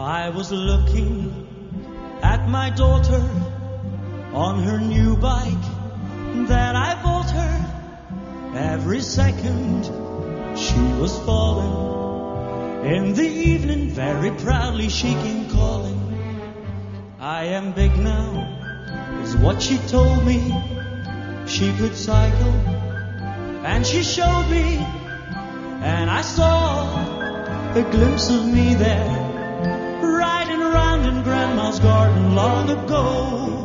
I was looking at my daughter on her new bike that I bought her. Every second she was falling. In the evening very proudly she came calling. I am big now, is what she told me. She could cycle and she showed me, and I saw a glimpse of me there, riding around in Grandma's garden long ago.